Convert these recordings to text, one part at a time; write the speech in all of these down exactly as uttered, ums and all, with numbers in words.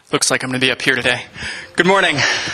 Looks like I'm going to be up here today. Good morning.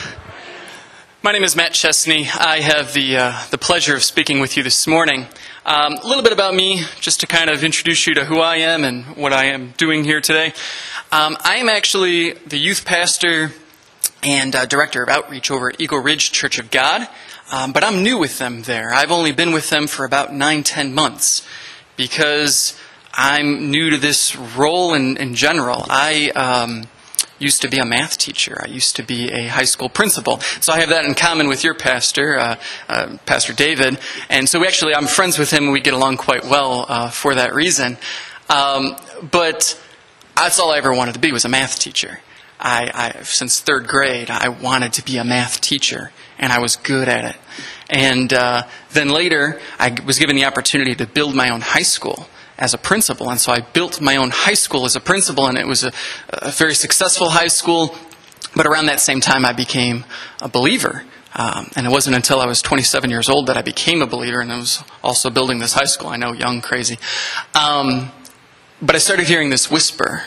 My name is Matt Chesney. I have the uh, the pleasure of speaking with you this morning. Um, a little bit about me, just to kind of introduce you to who I am and what I am doing here today. Um, I am actually the youth pastor and uh, director of outreach over at Eagle Ridge Church of God, um, but I'm new with them there. I've only been with them for about nine, ten months because I'm new to this role in, in general. I um, used to be a math teacher. I used to be a high school principal. So I have that in common with your pastor, uh, uh, Pastor David. And so we actually, I'm friends with him and we get along quite well uh, for that reason. Um, but that's all I ever wanted to be, was a math teacher. I, I since third grade, I wanted to be a math teacher, and I was good at it. And uh, then later, I was given the opportunity to build my own high school as a principal, and so I built my own high school as a principal, and it was a, a very successful high school. But around that same time, I became a believer, um, and it wasn't until I was twenty-seven years old that I became a believer, and I was also building this high school. I know, young, crazy. Um, but I started hearing this whisper,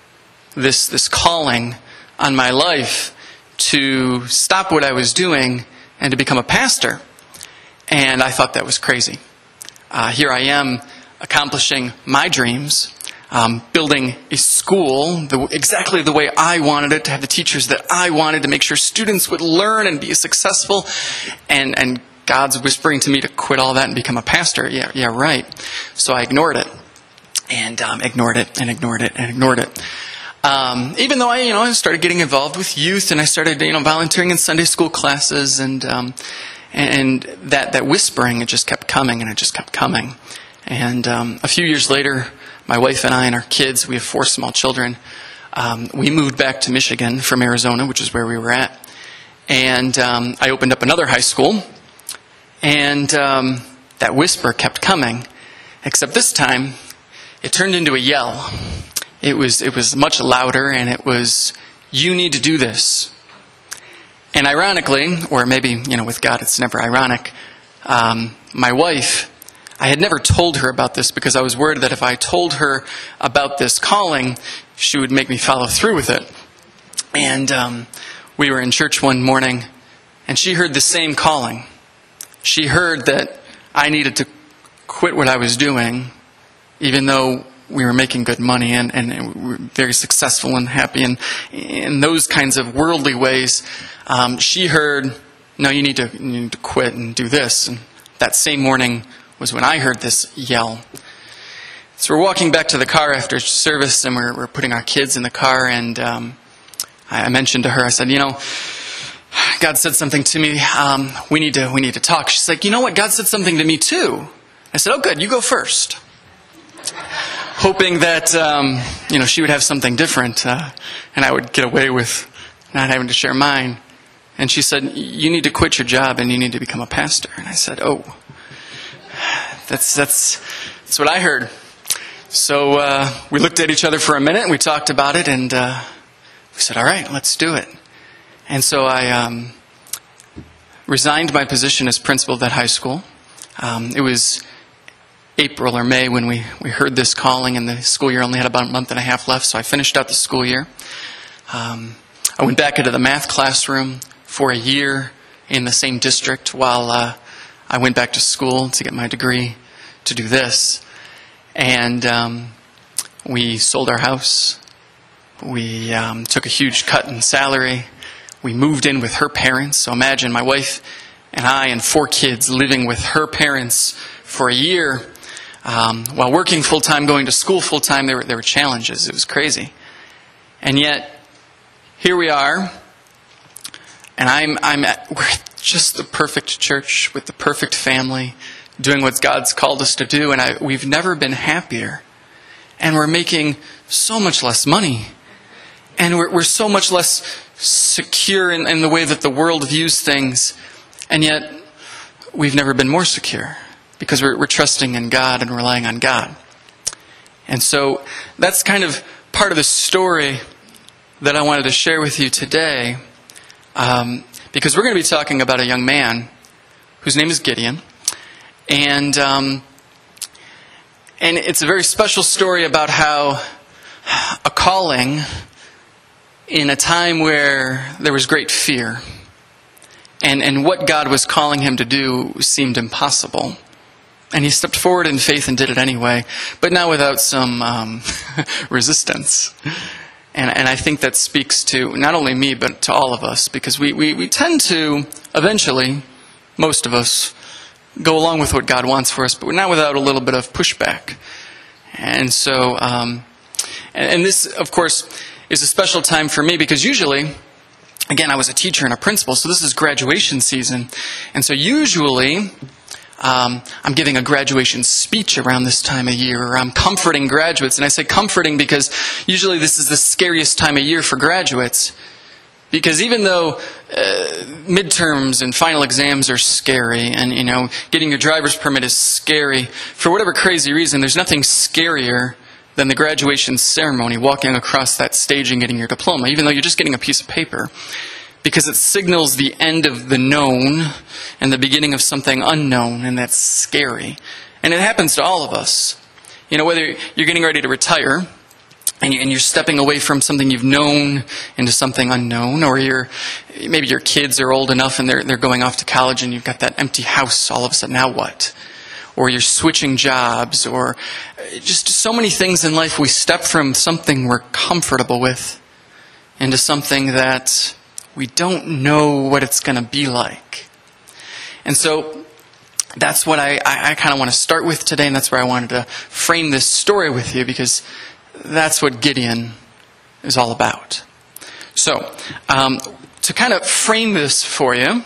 this this calling on my life to stop what I was doing and to become a pastor. And I thought that was crazy. Uh, here I am, accomplishing my dreams, um, building a school the, exactly the way I wanted it, to have the teachers that I wanted, to make sure students would learn and be successful. And, and God's whispering to me to quit all that and become a pastor. Yeah, yeah, right. So I ignored it, and um, ignored it, and ignored it, and ignored it. Um, even though I, you know, I started getting involved with youth, and I started, you know, volunteering in Sunday school classes, and um, and that that whispering, it just kept coming, and it just kept coming. And um, a few years later, my wife and I and our kids, we have four small children, um, we moved back to Michigan from Arizona, which is where we were at. And um, I opened up another high school, and um, that whisper kept coming, except this time it turned into a yell. It was it was much louder, and it was, "You need to do this." And ironically, or maybe, you know, with God it's never ironic, um, my wife, I had never told her about this because I was worried that if I told her about this calling, she would make me follow through with it. And um, we were in church one morning, and she heard the same calling. She heard that I needed to quit what I was doing, even though we were making good money and, and we were very successful and happy and in those kinds of worldly ways. Um, she heard, "No, you need to you need to quit and do this." And that same morning was when I heard this yell. So we're walking back to the car after service, and we're, we're putting our kids in the car, and um, I mentioned to her, I said, "You know, God said something to me. Um, we need to we need to talk." She's like, "You know what? God said something to me too." I said, "Oh, good. You go first." Hoping that um, you know she would have something different, uh, and I would get away with not having to share mine. And she said, "You need to quit your job and you need to become a pastor." And I said, "Oh, that's that's that's what I heard." So uh, we looked at each other for a minute, and we talked about it, and uh, we said, "All right, let's do it." And so I um, resigned my position as principal of that high school. Um, it was April or May when we, we heard this calling, and the school year only had about a month and a half left, so I finished out the school year. Um, I went back into the math classroom for a year in the same district while uh, I went back to school to get my degree to do this. And um, we sold our house. We um, took a huge cut in salary. We moved in with her parents. So imagine my wife and I and four kids living with her parents for a year. Um, while working full-time, going to school full-time, there were, there were challenges. It was crazy. And yet, here we are, and I'm, I'm at, we're at just the perfect church with the perfect family, doing what God's called us to do, and I, we've never been happier. And we're making so much less money. And we're, we're so much less secure in, in the way that the world views things. And yet, we've never been more secure, because we're, we're trusting in God and relying on God. And so that's kind of part of the story that I wanted to share with you today, um, because we're going to be talking about a young man whose name is Gideon. And um, and it's a very special story about how a calling in a time where there was great fear. And, and what God was calling him to do seemed impossible. And he stepped forward in faith and did it anyway, but not without some um, resistance. And, and I think that speaks to not only me, but to all of us, because we, we, we tend to, eventually, most of us, go along with what God wants for us, but we're not without a little bit of pushback. And so, um, and, and this, of course, is a special time for me, because usually, again, I was a teacher and a principal, so this is graduation season. And so usually, um, I'm giving a graduation speech around this time of year, or I'm comforting graduates. And I say comforting because usually this is the scariest time of year for graduates. Because even though uh, midterms and final exams are scary, and, you know, getting your driver's permit is scary, for whatever crazy reason, there's nothing scarier than the graduation ceremony, walking across that stage and getting your diploma, even though you're just getting a piece of paper. Because it signals the end of the known and the beginning of something unknown, and that's scary. And it happens to all of us. You know, whether you're getting ready to retire, and you're stepping away from something you've known into something unknown, or you're, maybe your kids are old enough and they're, they're going off to college and you've got that empty house all of a sudden, now what? Or you're switching jobs, or just so many things in life. We step from something we're comfortable with into something that we don't know what it's going to be like. And so that's what I, I, I kind of want to start with today, and that's where I wanted to frame this story with you, because that's what Gideon is all about. So, um, to kind of frame this for you,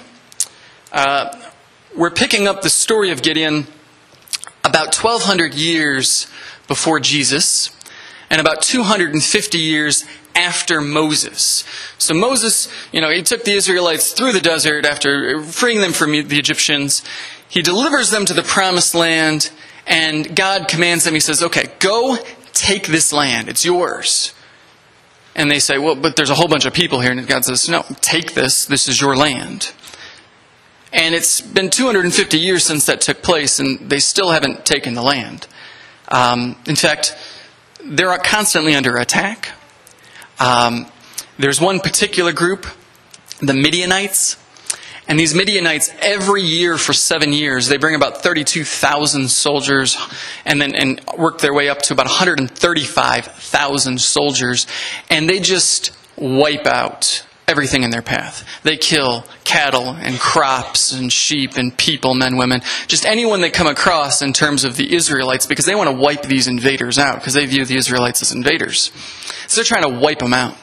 uh, we're picking up the story of Gideon about twelve hundred years before Jesus, and about two hundred fifty years after Moses. So Moses, you know, he took the Israelites through the desert after freeing them from the Egyptians. He delivers them to the promised land, and God commands them, he says, okay, go take this land. It's yours. And they say, well, but there's a whole bunch of people here. And God says, no, take this. This is your land. And it's been two hundred fifty years since that took place, and they still haven't taken the land. Um, in fact, they're constantly under attack. Um, there's one particular group, the Midianites. And these Midianites, every year for seven years, they bring about thirty-two thousand soldiers, and then and work their way up to about one hundred thirty-five thousand soldiers. And they just wipe out everything in their path. They kill cattle and crops and sheep and people, men, women, just anyone they come across in terms of the Israelites, because they want to wipe these invaders out, because they view the Israelites as invaders. So they're trying to wipe them out.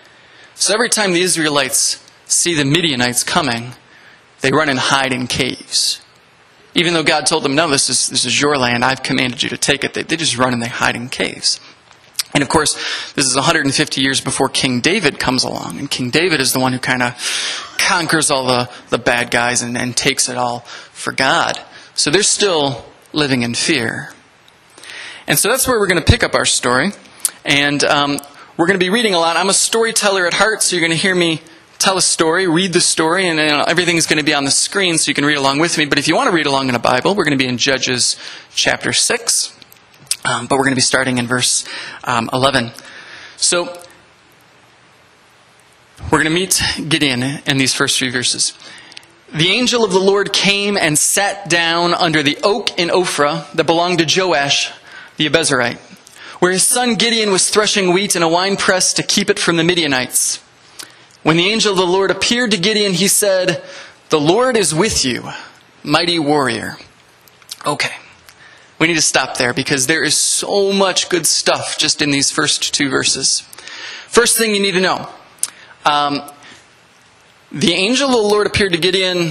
So every time the Israelites see the Midianites coming, they run and hide in caves. Even though God told them, no, this is this is your land, I've commanded you to take it, they, they just run and they hide in caves. And of course, this is one hundred fifty years before King David comes along. And King David is the one who kind of conquers all the, the bad guys and, and takes it all for God. So they're still living in fear. And so that's where we're going to pick up our story. And um, we're going to be reading a lot. I'm a storyteller at heart, so you're going to hear me tell a story, read the story, and you know, everything's going to be on the screen so you can read along with me. But if you want to read along in a Bible, we're going to be in Judges chapter six. Um, but we're going to be starting in verse um, eleven. So we're going to meet Gideon in these first few verses. The angel of the Lord came and sat down under the oak in Ophrah that belonged to Joash the Abiezrite, where his son Gideon was threshing wheat in a winepress to keep it from the Midianites. When the angel of the Lord appeared to Gideon, he said, "The Lord is with you, mighty warrior." Okay. We need to stop there because there is so much good stuff just in these first two verses. First thing you need to know. Um, the angel of the Lord appeared to Gideon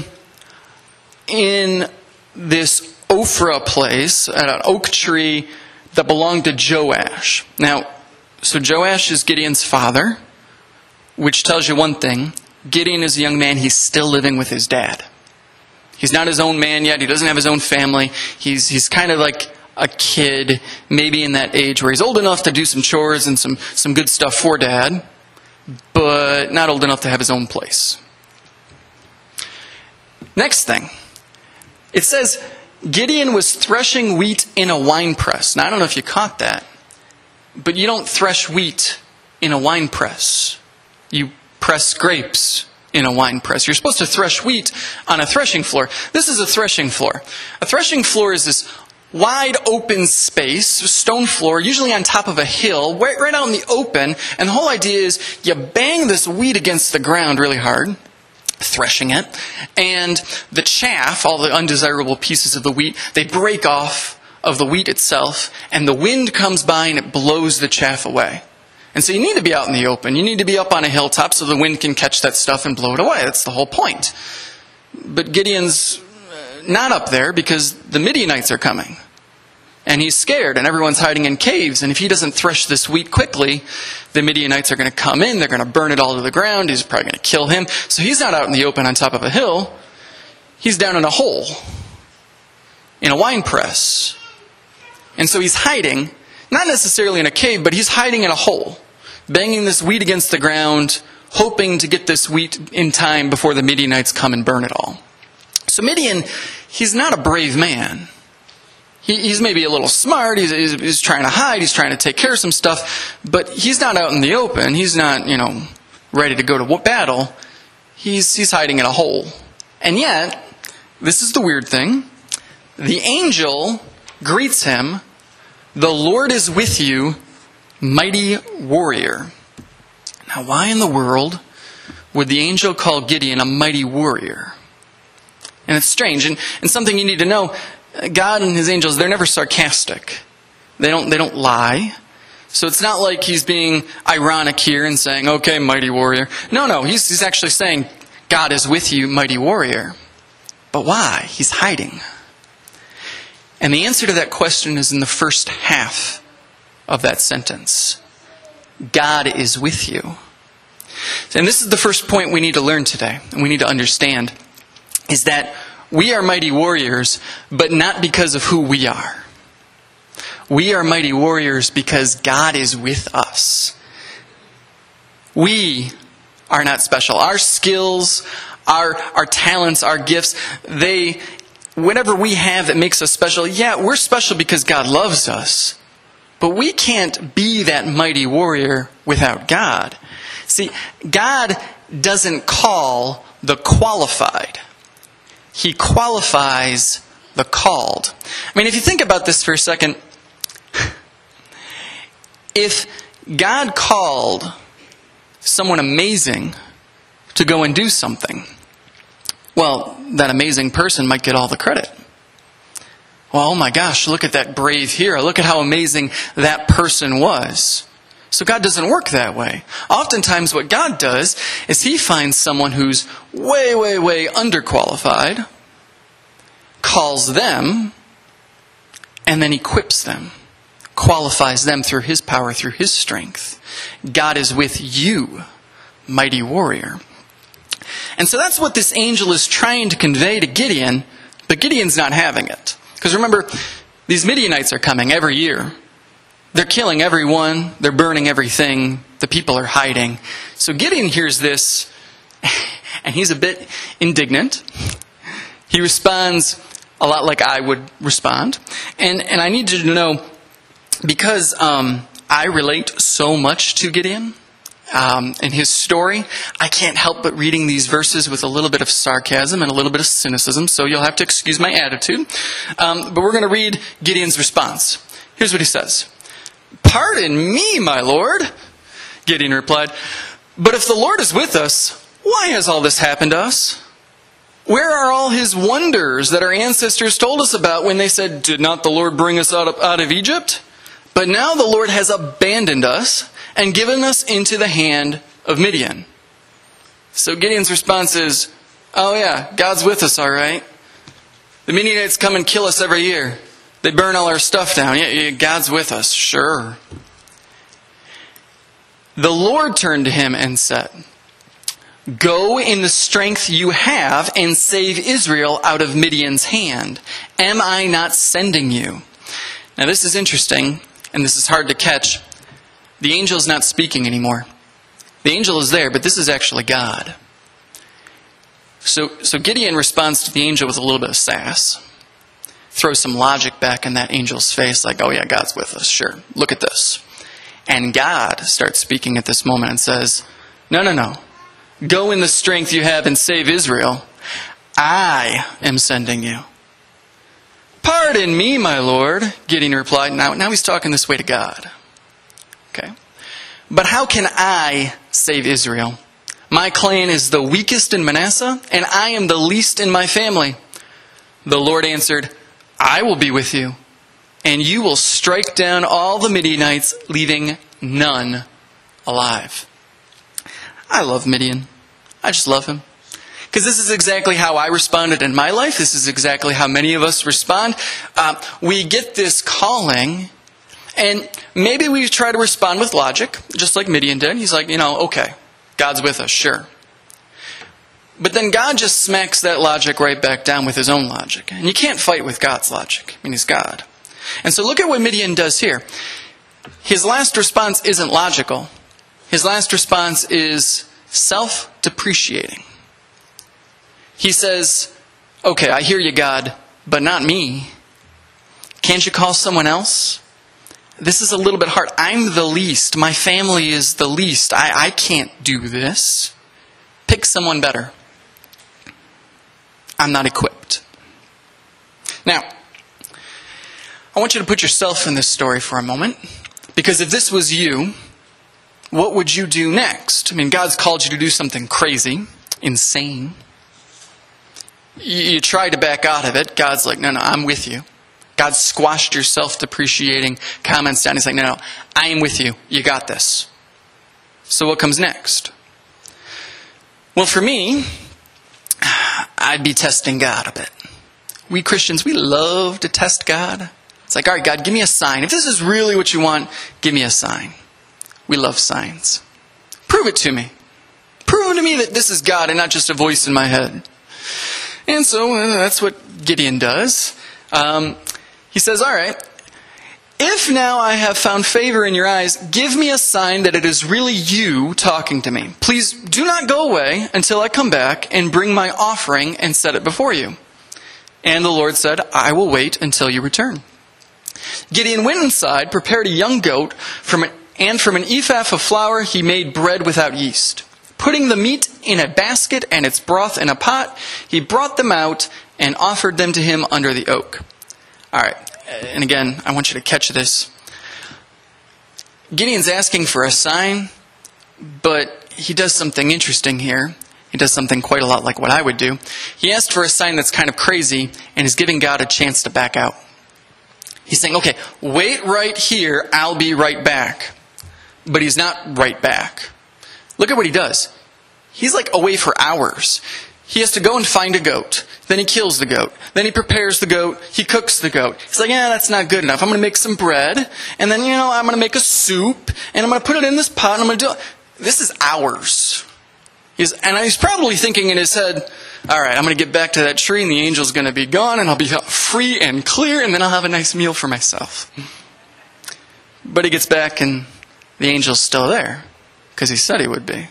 in this Ophrah place at an oak tree that belonged to Joash. Now, so Joash is Gideon's father, which tells you one thing. Gideon is a young man. He's still living with his dad. He's not his own man yet. He doesn't have his own family. He's he's kind of like a kid, maybe in that age where he's old enough to do some chores and some, some good stuff for dad, but not old enough to have his own place. Next thing. It says, Gideon was threshing wheat in a winepress. Now, I don't know if you caught that, but you don't thresh wheat in a winepress. you press grapes in a wine press. You're supposed to thresh wheat on a threshing floor. This is a threshing floor. A threshing floor is this wide open space, stone floor, usually on top of a hill, right, right out in the open. And the whole idea is you bang this wheat against the ground really hard, threshing it, and the chaff, all the undesirable pieces of the wheat, they break off of the wheat itself, and the wind comes by and it blows the chaff away. And so you need to be out in the open. You need to be up on a hilltop so the wind can catch that stuff and blow it away. That's the whole point. But Gideon's not up there because the Midianites are coming. And he's scared, and everyone's hiding in caves. And if he doesn't thresh this wheat quickly, the Midianites are going to come in. They're going to burn it all to the ground. He's probably going to kill him. So he's not out in the open on top of a hill. He's down in a hole, in a wine press. And so he's hiding, not necessarily in a cave, but he's hiding in a hole, banging this wheat against the ground, hoping to get this wheat in time before the Midianites come and burn it all. So Midian, he's not a brave man. He, he's maybe a little smart. He's, he's, he's trying to hide. He's trying to take care of some stuff. But he's not out in the open. He's not, you know, ready to go to battle. He's, he's hiding in a hole. And yet, this is the weird thing. The angel greets him, "The Lord is with you, mighty warrior." Now, why in the world would the angel call Gideon a mighty warrior? And it's strange, and, and something you need to know. God and his angels, they're never sarcastic. They don't, they don't lie. So it's not like he's being ironic here and saying, "Okay, mighty warrior." No, no, he's, he's actually saying, "God is with you, mighty warrior." But why? He's hiding. And the answer to that question is in the first half of that sentence. God is with you. And this is the first point we need to learn today, and we need to understand, is that we are mighty warriors, but not because of who we are. We are mighty warriors because God is with us. We are not special. Our skills, our, our talents, our gifts, they, whatever we have that makes us special, yeah, we're special because God loves us. But we can't be that mighty warrior without God. See, God doesn't call the qualified. He qualifies the called. I mean, if you think about this for a second, if God called someone amazing to go and do something, well, that amazing person might get all the credit. Well, oh my gosh, look at that brave hero. Look at how amazing that person was. So God doesn't work that way. Oftentimes what God does is he finds someone who's way, way, way underqualified, calls them, and then equips them, qualifies them through his power, through his strength. God is with you, mighty warrior. And so that's what this angel is trying to convey to Gideon, but Gideon's not having it. Because remember, these Midianites are coming every year. They're killing everyone. They're burning everything. The people are hiding. So Gideon hears this, and he's a bit indignant. He responds a lot like I would respond. And and I need you to know, because um, I relate so much to Gideon um, and his story, I can't help but reading these verses with a little bit of sarcasm and a little bit of cynicism, so you'll have to excuse my attitude. Um, but we're going to read Gideon's response. Here's what he says. "Pardon me, my lord," Gideon replied, "but if the Lord is with us, why has all this happened to us? Where are all his wonders that our ancestors told us about when they said, 'Did not the Lord bring us out of, out of Egypt?' But now the Lord has abandoned us and given us into the hand of Midian." So Gideon's response is, oh yeah, God's with us, all right. The Midianites come and kill us every year. They burn all our stuff down. Yeah, yeah, God's with us, sure. The Lord turned to him and said, "Go in the strength you have and save Israel out of Midian's hand. Am I not sending you?" Now this is interesting, and this is hard to catch. The angel is not speaking anymore. The angel is there, but this is actually God. So, so Gideon responds to the angel with a little bit of sass. Throws some logic back in that angel's face, like, oh yeah, God's with us, sure. Look at this. And God starts speaking at this moment and says, No, no, no. Go in the strength you have and save Israel. I am sending you. Pardon me, my lord, Gideon replied. Now, now he's talking this way to God. Okay. But how can I save Israel? My clan is the weakest in Manasseh, and I am the least in my family. The Lord answered, I will be with you, and you will strike down all the Midianites, leaving none alive. I love Midian. I just love him. Because this is exactly how I responded in my life. This is exactly how many of us respond. Uh, we get this calling, and maybe we try to respond with logic, just like Midian did. He's like, you know, okay, God's with us, sure. But then God just smacks that logic right back down with his own logic. And you can't fight with God's logic. I mean, he's God. And so look at what Midian does here. His last response isn't logical. His last response is self-depreciating. He says, okay, I hear you, God, but not me. Can't you call someone else? This is a little bit hard. I'm the least. My family is the least. I, I can't do this. Pick someone better. I'm not equipped. Now, I want you to put yourself in this story for a moment. Because if this was you, what would you do next? I mean, God's called you to do something crazy, insane. You, you try to back out of it. God's like, no, no, I'm with you. God squashed your self-depreciating comments down. He's like, no, no, I am with you. You got this. So what comes next? Well, for me, I'd be testing God a bit. We Christians, we love to test God. It's like, all right, God, give me a sign. If this is really what you want, give me a sign. We love signs. Prove it to me. Prove to me that this is God and not just a voice in my head. And so uh, that's what Gideon does. Um, he says, all right, if now I have found favor in your eyes, give me a sign that it is really you talking to me. Please do not go away until I come back and bring my offering and set it before you. And the Lord said, I will wait until you return. Gideon went inside, prepared a young goat, from an, and from an ephah of flour he made bread without yeast. Putting the meat in a basket and its broth in a pot, he brought them out and offered them to him under the oak. All right, and again, I want you to catch this. Gideon's asking for a sign, but he does something interesting here. He does something quite a lot like what I would do. He asked for a sign that's kind of crazy and is giving God a chance to back out. He's saying, okay, wait right here, I'll be right back. But he's not right back. Look at what he does. He's like away for hours. He has to go and find a goat. Then he kills the goat. Then he prepares the goat. He cooks the goat. He's like, yeah, that's not good enough. I'm going to make some bread. And then, you know, I'm going to make a soup. And I'm going to put it in this pot. And I'm going to do it. This is hours. He's, and he's probably thinking in his head, all right, I'm going to get back to that tree and the angel's going to be gone and I'll be free and clear and then I'll have a nice meal for myself. But he gets back and the angel's still there because he said he would be.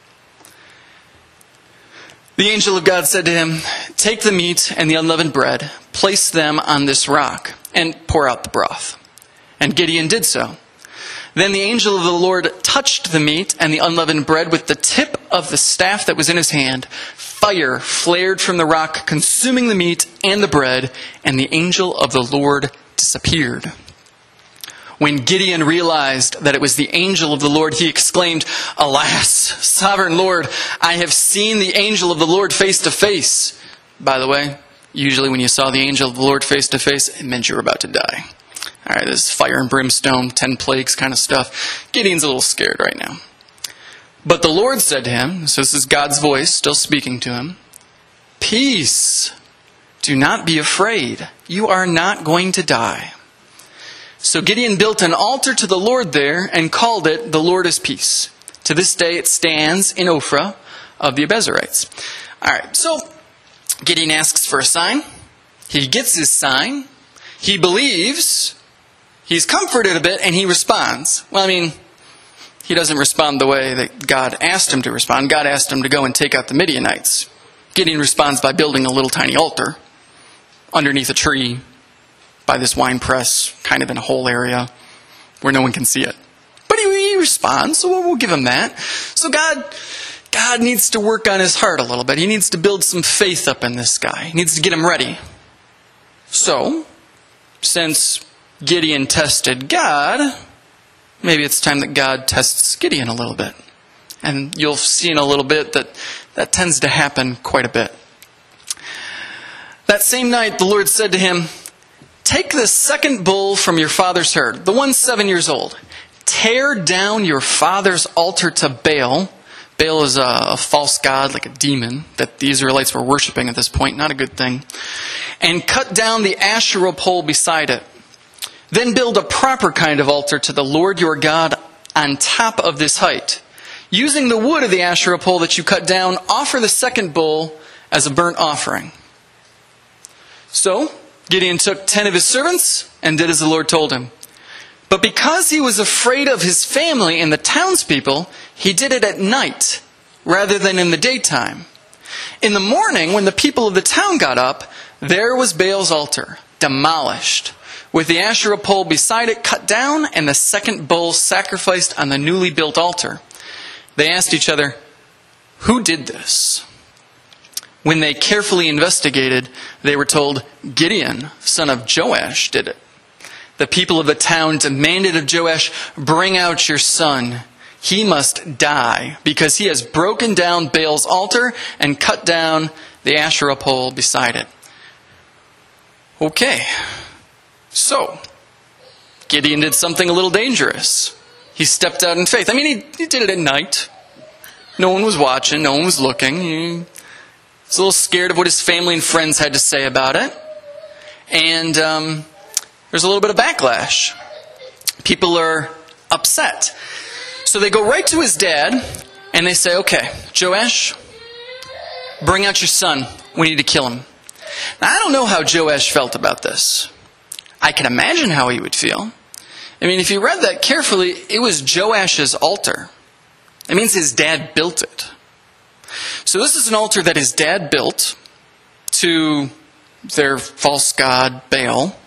The angel of God said to him, take the meat and the unleavened bread, place them on this rock, and pour out the broth. And Gideon did so. Then the angel of the Lord touched the meat and the unleavened bread with the tip of the staff that was in his hand. Fire flared from the rock, consuming the meat and the bread, and the angel of the Lord disappeared. When Gideon realized that it was the angel of the Lord, he exclaimed, alas, sovereign Lord, I have seen the angel of the Lord face to face. By the way, usually when you saw the angel of the Lord face to face, it meant you were about to die. All right, this is fire and brimstone, ten plagues kind of stuff. Gideon's a little scared right now. But the Lord said to him, so this is God's voice still speaking to him, peace, do not be afraid. You are not going to die. So Gideon built an altar to the Lord there and called it, the Lord is peace. To this day it stands in Ophrah of the Abiezrites. All right, so Gideon asks for a sign. He gets his sign. He believes. He's comforted a bit and he responds. Well, I mean, he doesn't respond the way that God asked him to respond. God asked him to go and take out the Midianites. Gideon responds by building a little tiny altar underneath a tree by this wine press, kind of in a hole area where no one can see it. But he, he he responds, so we'll, we'll give him that. So God, God needs to work on his heart a little bit. He needs to build some faith up in this guy. He needs to get him ready. So, since Gideon tested God, maybe it's time that God tests Gideon a little bit. And you'll see in a little bit that that tends to happen quite a bit. That same night, the Lord said to him, "Take the second bull from your father's herd, the one seven years old. Tear down your father's altar to Baal." Baal is a, a false god, like a demon, that the Israelites were worshiping at this point. Not a good thing. "And cut down the Asherah pole beside it. Then build a proper kind of altar to the Lord your God on top of this height. Using the wood of the Asherah pole that you cut down, offer the second bull as a burnt offering." So Gideon took ten of his servants and did as the Lord told him. But because he was afraid of his family and the townspeople, he did it at night rather than in the daytime. In the morning, when the people of the town got up, there was Baal's altar, demolished, with the Asherah pole beside it cut down and the second bull sacrificed on the newly built altar. They asked each other, "Who did this?" When they carefully investigated, they were told, "Gideon, son of Joash, did it." The people of the town demanded of Joash, "Bring out your son. He must die, because he has broken down Baal's altar and cut down the Asherah pole beside it." Okay, so Gideon did something a little dangerous. He stepped out in faith. I mean, he, he did it at night. No one was watching. No one was looking. He was a little scared of what his family and friends had to say about it. And um, there's a little bit of backlash. People are upset. So they go right to his dad and they say, "Okay, Joash, bring out your son. We need to kill him." Now, I don't know how Joash felt about this. I can imagine how he would feel. I mean, if you read that carefully, it was Joash's altar. It means his dad built it. So this is an altar that his dad built to their false god Baal.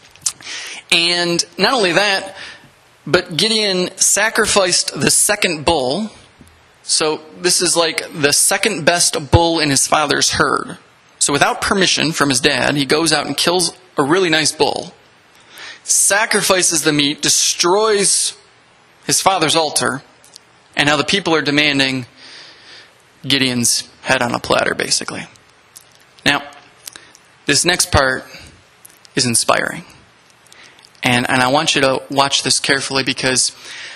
And not only that, but Gideon sacrificed the second bull. So this is like the second best bull in his father's herd. So without permission from his dad, he goes out and kills a really nice bull, sacrifices the meat, destroys his father's altar, and now the people are demanding Gideon's head on a platter, basically. Now, this next part is inspiring. And, and I want you to watch this carefully, because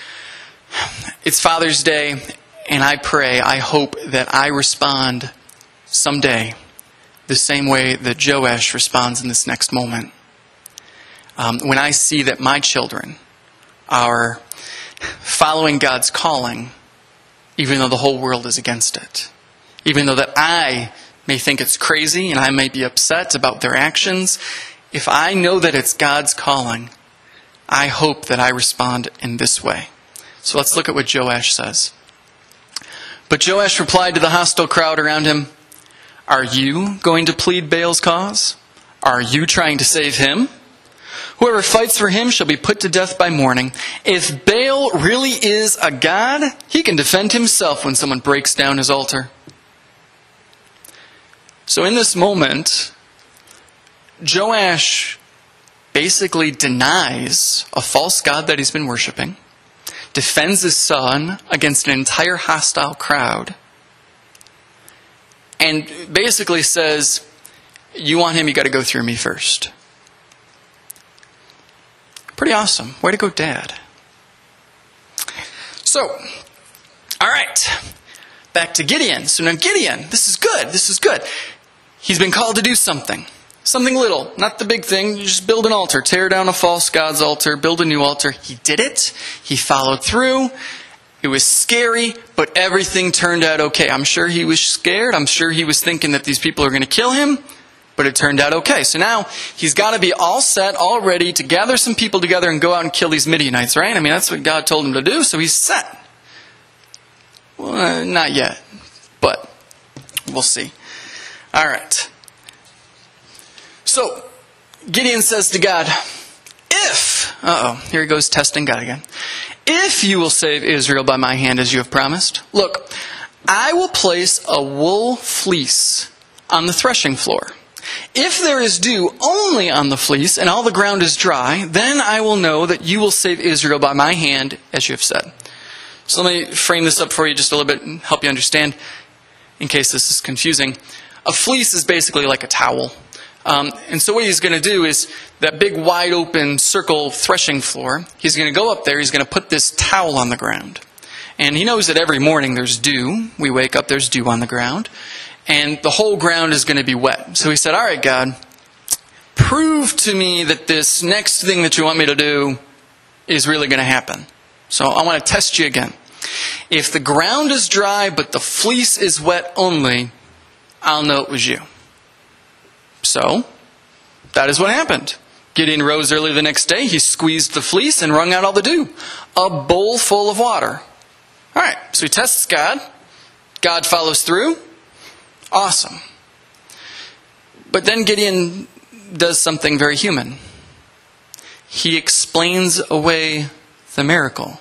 it's Father's Day, and I pray, I hope that I respond someday the same way that Joash responds in this next moment. Um, when I see that my children are following God's calling, even though the whole world is against it. Even though that I may think it's crazy and I may be upset about their actions, if I know that it's God's calling, I hope that I respond in this way. So let's look at what Joash says. But Joash replied to the hostile crowd around him, "Are you going to plead Baal's cause? Are you trying to save him? Whoever fights for him shall be put to death by morning. If Baal really is a god, he can defend himself when someone breaks down his altar." So in this moment, Joash basically denies a false god that he's been worshiping, defends his son against an entire hostile crowd, and basically says, "You want him, you got to go through me first." Pretty awesome. Way to go, Dad. So, all right. Back to Gideon. So now Gideon, this is good. This is good. He's been called to do something. Something little. Not the big thing. You just build an altar. Tear down a false god's altar. Build a new altar. He did it. He followed through. It was scary, but everything turned out okay. I'm sure he was scared. I'm sure he was thinking that these people are going to kill him. But it turned out okay. So now he's got to be all set, all ready to gather some people together and go out and kill these Midianites, right? I mean, that's what God told him to do, so he's set. Well, uh, not yet, but we'll see. All right. So Gideon says to God, if, uh-oh, here he goes testing God again. if you will save Israel by my hand as you have promised, look, I will place a wool fleece on the threshing floor. If there is dew only on the fleece and all the ground is dry, then I will know that you will save Israel by my hand, as you have said. So let me frame this up for you just a little bit and help you understand, in case this is confusing. A fleece is basically like a towel. Um, and so what he's going to do is that big wide open circle threshing floor, he's going to go up there, he's going to put this towel on the ground. And he knows that every morning there's dew. We wake up, there's dew on the ground. And the whole ground is going to be wet. So he said, all right, God, prove to me that this next thing that you want me to do is really going to happen. So I want to test you again. If the ground is dry but the fleece is wet only, I'll know it was you. So that is what happened. Gideon rose early the next day. He squeezed the fleece and wrung out all the dew. A bowl full of water. All right, so he tests God. God follows through. Awesome. But then Gideon does something very human. He explains away the miracle.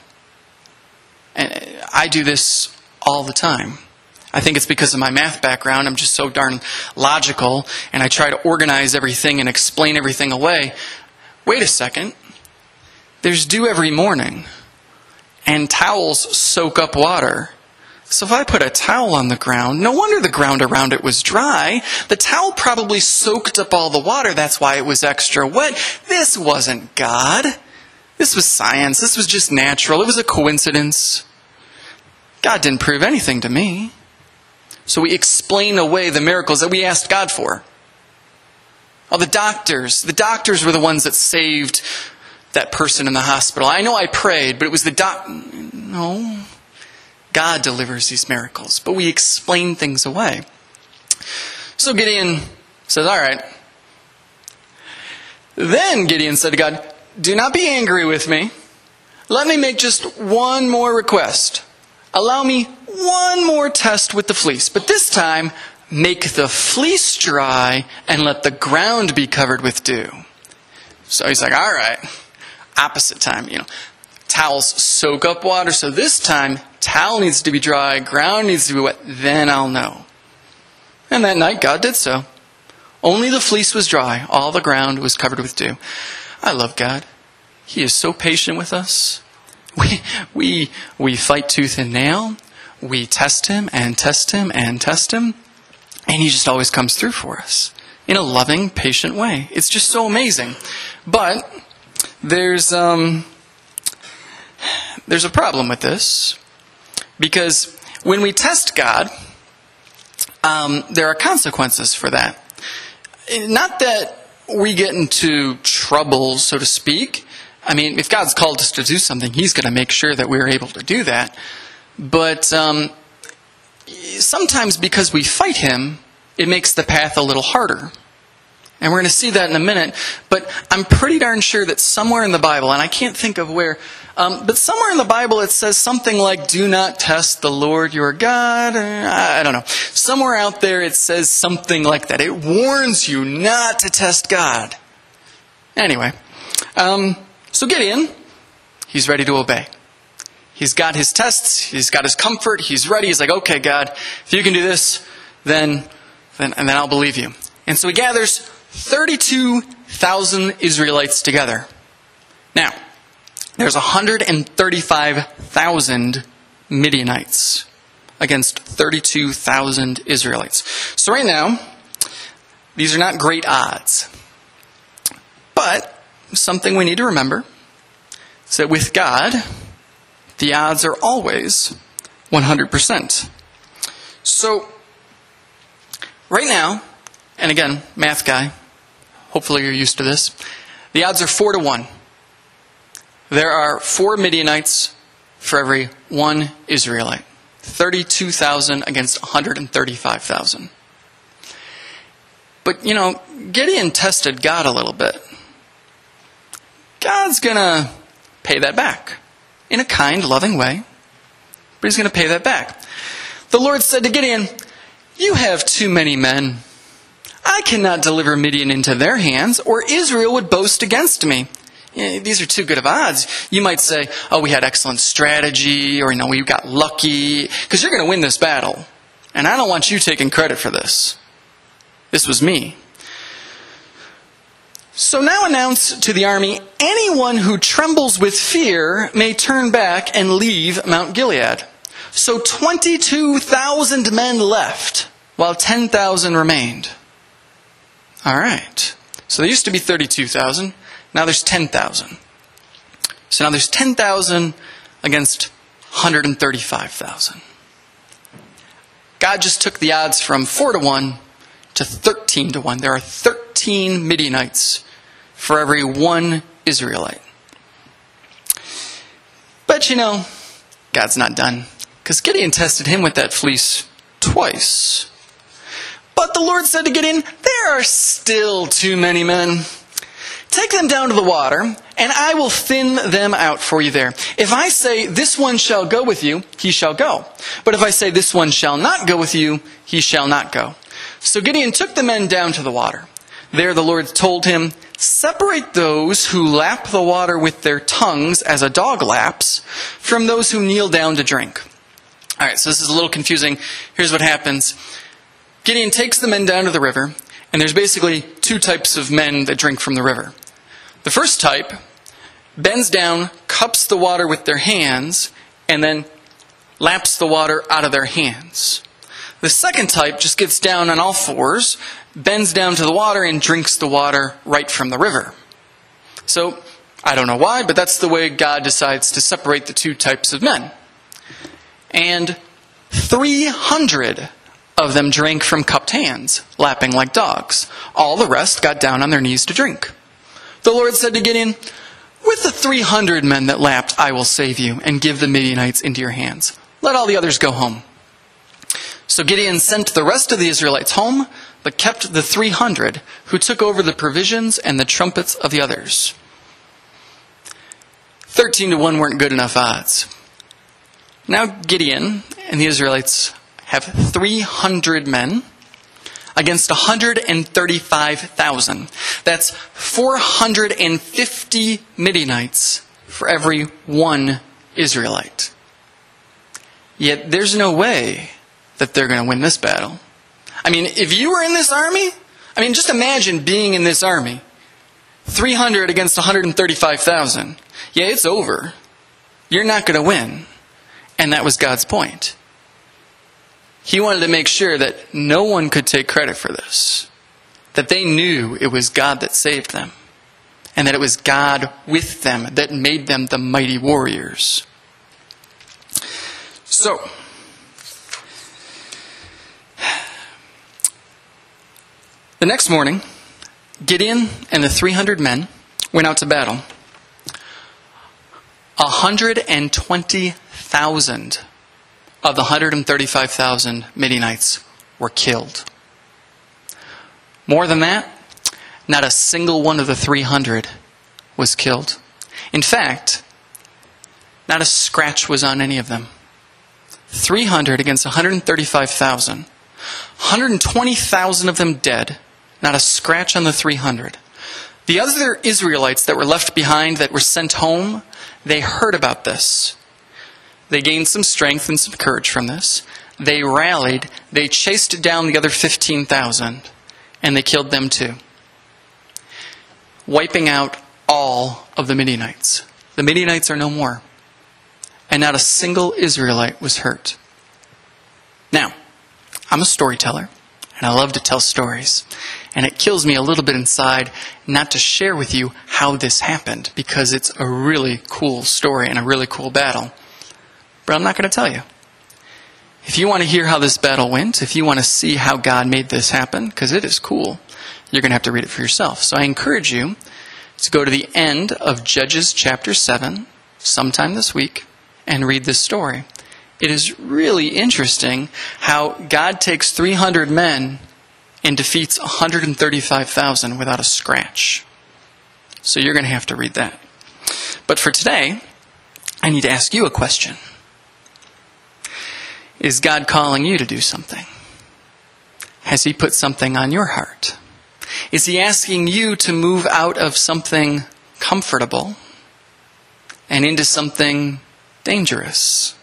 And I do this all the time. I think it's because of my math background. I'm just so darn logical, and I try to organize everything and explain everything away. Wait a second. There's dew every morning, and towels soak up water. So if I put a towel on the ground, no wonder the ground around it was dry. The towel probably soaked up all the water. That's why it was extra wet. This wasn't God. This was science. This was just natural. It was a coincidence. God didn't prove anything to me. So we explain away the miracles that we asked God for. Oh, the doctors. The doctors were the ones that saved that person in the hospital. I know I prayed, but it was the doc... No. God delivers these miracles. But we explain things away. So Gideon says, all right. Then Gideon said to God, do not be angry with me. Let me make just one more request. Allow me one more test with the fleece. But this time, make the fleece dry and let the ground be covered with dew. So he's like, all right. Opposite time, you know. Towels soak up water. So this time, towel needs to be dry, ground needs to be wet. Then I'll know. And that night, God did so. Only the fleece was dry. All the ground was covered with dew. I love God. He is so patient with us. We we we fight tooth and nail. We test him and test him and test him. And he just always comes through for us in a loving, patient way. It's just so amazing. But there's um there's a problem with this. Because when we test God, um, there are consequences for that. Not that we get into trouble, so to speak. I mean, if God's called us to do something, He's going to make sure that we're able to do that. But um, sometimes because we fight Him, it makes the path a little harder. And we're going to see that in a minute. But I'm pretty darn sure that somewhere in the Bible, and I can't think of where, um, but somewhere in the Bible it says something like, do not test the Lord your God. I don't know. Somewhere out there it says something like that. It warns you not to test God. Anyway, um, so Gideon, he's ready to obey. He's got his tests. He's got his comfort. He's ready. He's like, okay, God, if you can do this, then, then, and then I'll believe you. And so he gathers thirty-two thousand Israelites together. Now, there's one hundred thirty-five thousand Midianites against thirty-two thousand Israelites. So right now, these are not great odds. But something we need to remember is that with God, the odds are always one hundred percent. So, right now, and again, math guy, hopefully you're used to this, the odds are four to one. There are four Midianites for every one Israelite. thirty-two thousand against one hundred thirty-five thousand. But, you know, Gideon tested God a little bit. God's going to pay that back in a kind, loving way. But He's going to pay that back. The Lord said to Gideon, you have too many men. I cannot deliver Midian into their hands, or Israel would boast against me. eh, these are too good of odds. You might say, oh, we had excellent strategy, or, you know, we got lucky, because you're going to win this battle. And I don't want you taking credit for this. This was me. So now announce to the army, anyone who trembles with fear may turn back and leave Mount Gilead. So twenty-two thousand men left, while ten thousand remained. All right. So there used to be thirty-two thousand. Now there's ten thousand. So now there's ten thousand against one hundred thirty-five thousand. God just took the odds from four to one to thirteen to one. There are thirteen Midianites for every one Israelite. But you know, God's not done, because Gideon tested him with that fleece twice. But the Lord said to Gideon, there are still too many men. Take them down to the water, and I will thin them out for you there. If I say, this one shall go with you, he shall go. But if I say, this one shall not go with you, he shall not go. So Gideon took the men down to the water. There the Lord told him, separate those who lap the water with their tongues as a dog laps from those who kneel down to drink. All right, so this is a little confusing. Here's what happens. Gideon takes the men down to the river, and there's basically two types of men that drink from the river. The first type bends down, cups the water with their hands, and then laps the water out of their hands. The second type just gets down on all fours, bends down to the water, and drinks the water right from the river. So, I don't know why, but that's the way God decides to separate the two types of men. And three hundred of them drank from cupped hands, lapping like dogs. All the rest got down on their knees to drink. The Lord said to Gideon, with the three hundred men that lapped, I will save you and give the Midianites into your hands. Let all the others go home. So Gideon sent the rest of the Israelites home, but kept the three hundred, who took over the provisions and the trumpets of the others. Thirteen to one weren't good enough odds. Now Gideon and the Israelites have three hundred men against one hundred thirty-five thousand. That's four hundred fifty Midianites for every one Israelite. Yet there's no way that they're going to win this battle. I mean, if you were in this army, I mean, just imagine being in this army. three hundred against one hundred thirty-five thousand. Yeah, it's over. You're not going to win. And that was God's point. He wanted to make sure that no one could take credit for this. That they knew it was God that saved them. And that it was God with them that made them the mighty warriors. So, the next morning, Gideon and the three hundred men went out to battle. one hundred twenty thousand of the one hundred thirty-five thousand Midianites were killed. More than that, not a single one of the three hundred was killed. In fact, not a scratch was on any of them. three hundred against one hundred thirty-five thousand. one hundred twenty thousand of them dead. Not a scratch on the three hundred. The other Israelites that were left behind, that were sent home, they heard about this. They gained some strength and some courage from this. They rallied. They chased down the other fifteen thousand. And they killed them too. Wiping out all of the Midianites. The Midianites are no more. And not a single Israelite was hurt. Now, I'm a storyteller. And I love to tell stories. And it kills me a little bit inside not to share with you how this happened. Because it's a really cool story and a really cool battle. But I'm not going to tell you. If you want to hear how this battle went, if you want to see how God made this happen, because it is cool, you're going to have to read it for yourself. So I encourage you to go to the end of Judges chapter seven sometime this week and read this story. It is really interesting how God takes three hundred men and defeats one hundred thirty-five thousand without a scratch. So you're going to have to read that. But for today, I need to ask you a question. Is God calling you to do something? Has He put something on your heart? Is He asking you to move out of something comfortable and into something dangerous.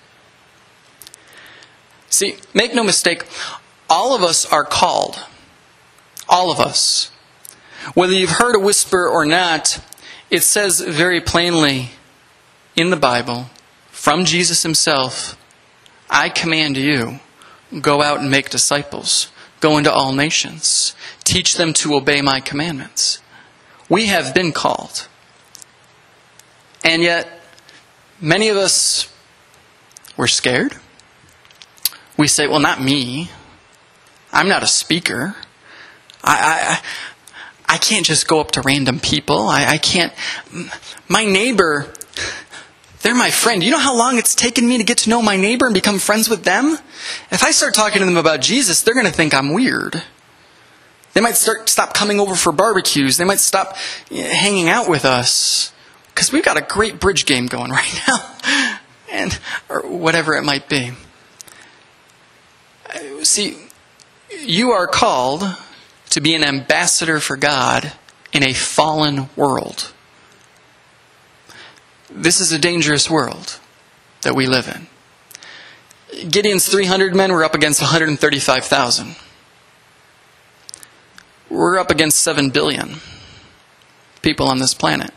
See, make no mistake, all of us are called. All of us. Whether you've heard a whisper or not, it says very plainly in the Bible, from Jesus himself, I command you, go out and make disciples. Go into all nations. Teach them to obey my commandments. We have been called. And yet, many of us, we're scared. We say, well, not me. I'm not a speaker. I I, I can't just go up to random people. I, I can't. My neighbor, they're my friend. You know how long it's taken me to get to know my neighbor and become friends with them? If I start talking to them about Jesus, they're going to think I'm weird. They might start stop coming over for barbecues. They might stop hanging out with us. Because we've got a great bridge game going right now. And or whatever it might be. See, you are called to be an ambassador for God in a fallen world. This is a dangerous world that we live in. Gideon's three hundred men were up against one hundred thirty-five thousand. We're up against seven billion people on this planet.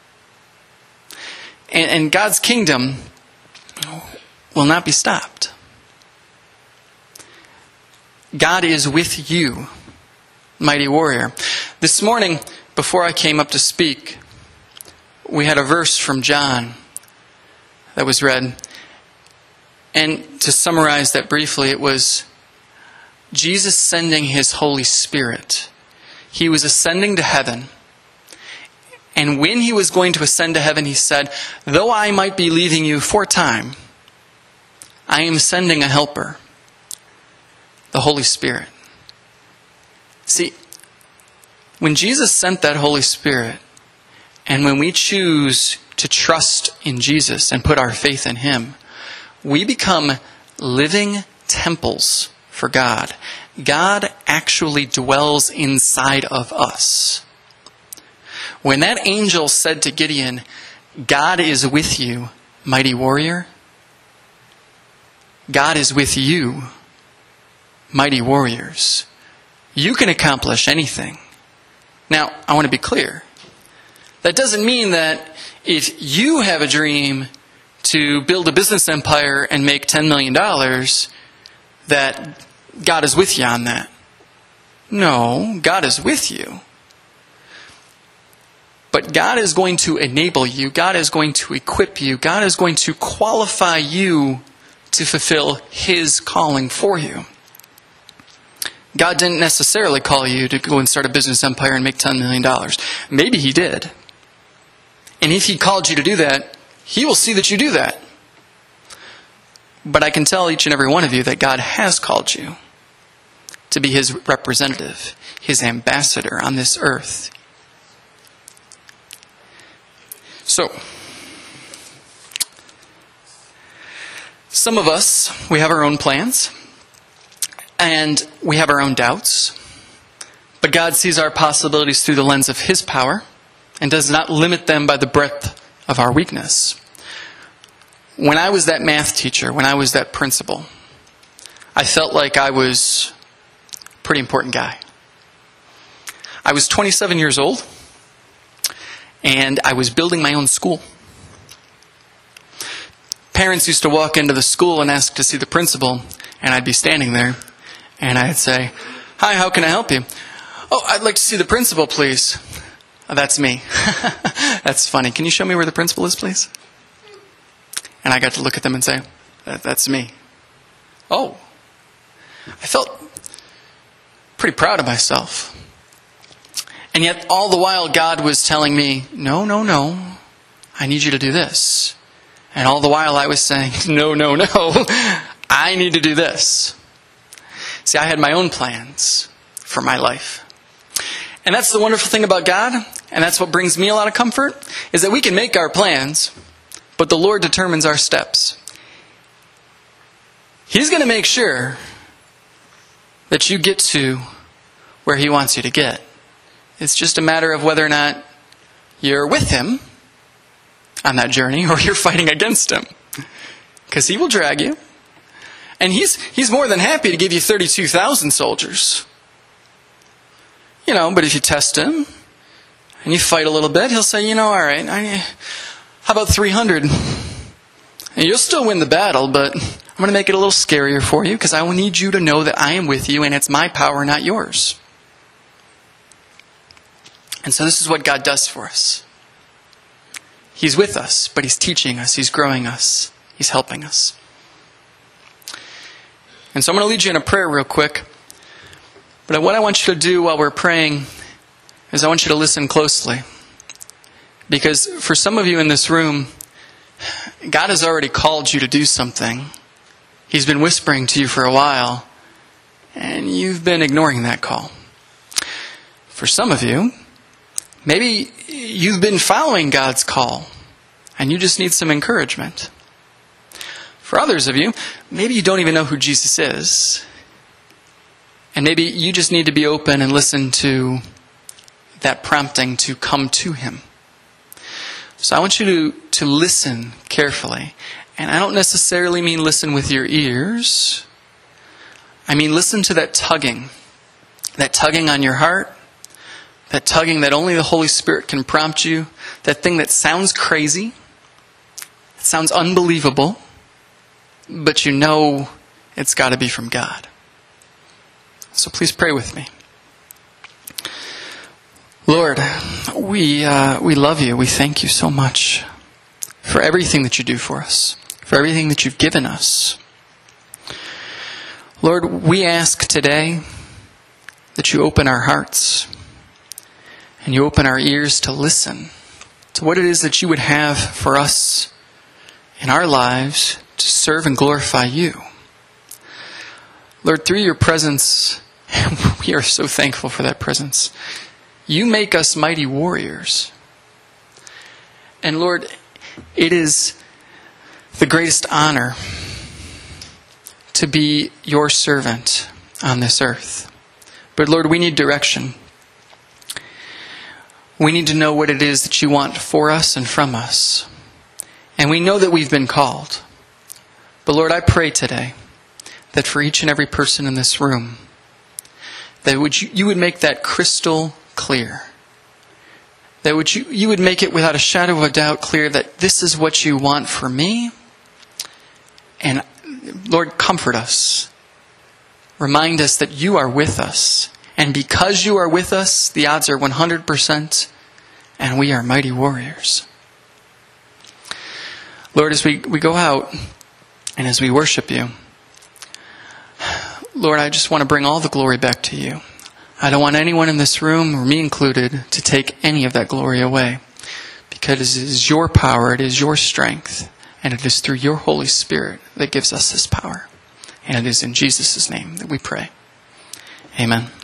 And, and God's kingdom will not be stopped. God is with you, mighty warrior. This morning, before I came up to speak, we had a verse from John that was read. And to summarize that briefly, it was Jesus sending his Holy Spirit. He was ascending to heaven. And when he was going to ascend to heaven, he said, though I might be leaving you for a time, I am sending a helper, the Holy Spirit. See, when Jesus sent that Holy Spirit, and when we choose to trust in Jesus and put our faith in him, we become living temples for God. God actually dwells inside of us. When that angel said to Gideon, God is with you, mighty warrior, God is with you, mighty warriors. You can accomplish anything. Now, I want to be clear. That doesn't mean that if you have a dream to build a business empire and make ten million dollars, that God is with you on that. No, God is with you. But God is going to enable you. God is going to equip you. God is going to qualify you to fulfill his calling for you. God didn't necessarily call you to go and start a business empire and make ten million dollars. Maybe he did. And if he called you to do that, he will see that you do that. But I can tell each and every one of you that God has called you to be his representative, his ambassador on this earth. So, some of us, we have our own plans, and we have our own doubts, but God sees our possibilities through the lens of his power, and does not limit them by the breadth of our weakness. When I was that math teacher, when I was that principal, I felt like I was a pretty important guy. I was twenty-seven years old, and I was building my own school. Parents used to walk into the school and ask to see the principal, and I'd be standing there, and I'd say, "Hi, how can I help you?" "Oh, I'd like to see the principal, please." "Oh, that's me." "That's funny. Can you show me where the principal is, please?" And I got to look at them and say, that, that's me. Oh. I felt pretty proud of myself. And yet all the while God was telling me, no, no, no, I need you to do this. And all the while I was saying, no, no, no, I need to do this. See, I had my own plans for my life. And that's the wonderful thing about God, and that's what brings me a lot of comfort, is that we can make our plans, but the Lord determines our steps. He's going to make sure that you get to where he wants you to get. It's just a matter of whether or not you're with him on that journey or you're fighting against him. Because he will drag you. And he's he's more than happy to give you thirty-two thousand soldiers. You know, but if you test him and you fight a little bit, he'll say, you know, all right, I, how about three hundred? And you'll still win the battle, but I'm going to make it a little scarier for you because I will need you to know that I am with you and it's my power, not yours. And so this is what God does for us. He's with us, but he's teaching us, he's growing us, he's helping us. And so I'm going to lead you in a prayer real quick. But what I want you to do while we're praying is I want you to listen closely. Because for some of you in this room, God has already called you to do something. He's been whispering to you for a while, and you've been ignoring that call. For some of you, maybe you've been following God's call, and you just need some encouragement. For others of you, maybe you don't even know who Jesus is. And maybe you just need to be open and listen to that prompting to come to him. So I want you to, to listen carefully. And I don't necessarily mean listen with your ears. I mean listen to that tugging. That tugging on your heart. That tugging that only the Holy Spirit can prompt you. That thing that sounds crazy. It sounds unbelievable. But you know it's got to be from God. So please pray with me. Lord, we uh, we love you. We thank you so much for everything that you do for us, for everything that you've given us. Lord, we ask today that you open our hearts and you open our ears to listen to what it is that you would have for us in our lives to serve and glorify you. Lord, through your presence, we are so thankful for that presence. You make us mighty warriors. And Lord, it is the greatest honor to be your servant on this earth. But Lord, we need direction. We need to know what it is that you want for us and from us. And we know that we've been called. But Lord, I pray today that for each and every person in this room, that would you, you would make that crystal clear. That would you, you would make it without a shadow of a doubt clear that this is what you want for me. And Lord, comfort us. Remind us that you are with us. And because you are with us, the odds are one hundred percent, and we are mighty warriors. Lord, as we, we go out, and as we worship you, Lord, I just want to bring all the glory back to you. I don't want anyone in this room, or me included, to take any of that glory away. Because it is your power, it is your strength, and it is through your Holy Spirit that gives us this power. And it is in Jesus' name that we pray. Amen.